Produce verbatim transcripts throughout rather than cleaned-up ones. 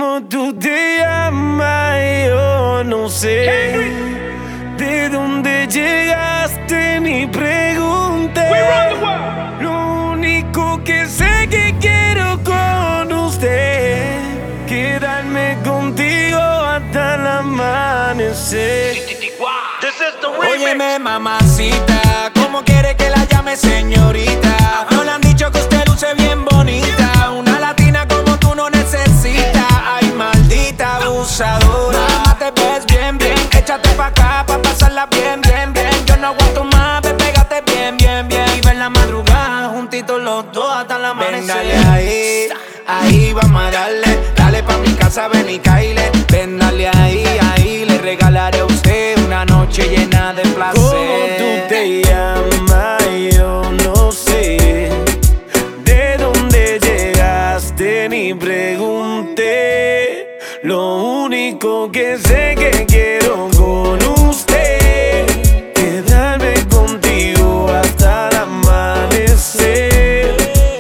¿Cómo tú te llamas? Yo no sé. ¿De dónde llegaste? Ni pregunté. Lo único que sé que quiero con usted, quedarme contigo hasta el amanecer. Óyeme, mamacita, ¿cómo quiere que la llame señorita? No le han dicho que usted luce bien bonita. Una latina como tú no necesita. Ay, maldita abusadora. Mamá, te ves bien, bien. Échate pa' acá pa' pasarla bien, bien, bien. Yo no aguanto más, ve, pégate bien, bien, bien. Y ver la madrugada juntitos los dos hasta la amanecer. Ven, dale ahí, ahí vamos a darle. Dale pa' mi casa, ven y caile. Ven, dale ahí, ahí. Le regalaré a usted una noche llena de placer. ¿Cómo tú te llamas? Yo no sé. ¿De dónde llegaste? Ni pregunté. Lo único que sé que quiero con usted, quedarme contigo hasta el amanecer.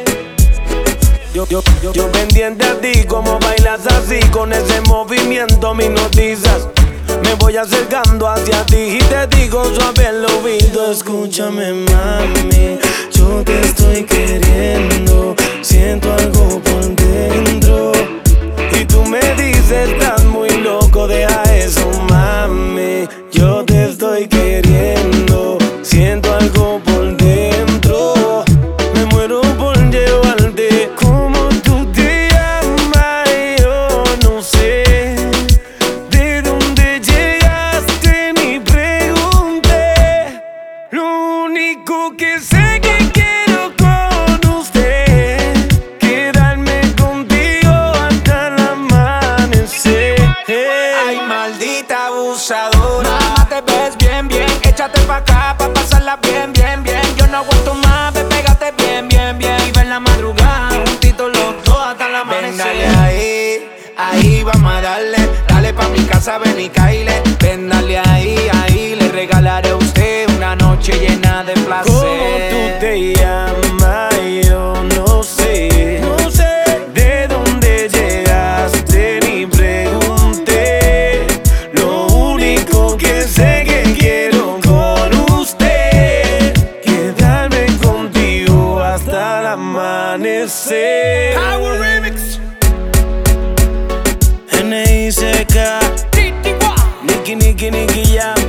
Yo, yo, yo, yo pendiente a ti, como bailas así, con ese movimiento me noticias. Me voy acercando hacia ti y te digo suave al oído: escúchame, mami, yo te estoy queriendo. Siento algo por dentro y tú me dices, estás muy loco, deja eso, mami. Yo te estoy queriendo. Siento algo por dentro, me muero por llevarte. ¿Cómo tú te llamas? Yo no sé. ¿De dónde llegaste? Ni pregunté. Lo único que sé que quiero con usted, quedarme contigo hasta el amanecer. Ay, maldita abusadora. Mamá, te ves bien, bien. Échate pa' acá pa' pasarla bien, bien, bien. Yo no aguanto más, ve, pégate bien, bien, bien. Y ver la madrugada juntitos los dos hasta el amanecer. Ven, dale ahí, ahí vamos a darle. Dale pa' mi casa, ven y caile. Ven, dale ahí, ahí. Le regalaré a usted una noche llena de placer. ¿Cómo tú te llamas? Yo no sé. No sé. ¿De dónde llegaste? Ni pregunté. Lo único que sé que quiero con usted, quedarme contigo hasta el amanecer. Power Remix. N I C K, Nicky, Nicky, Nicky, ya.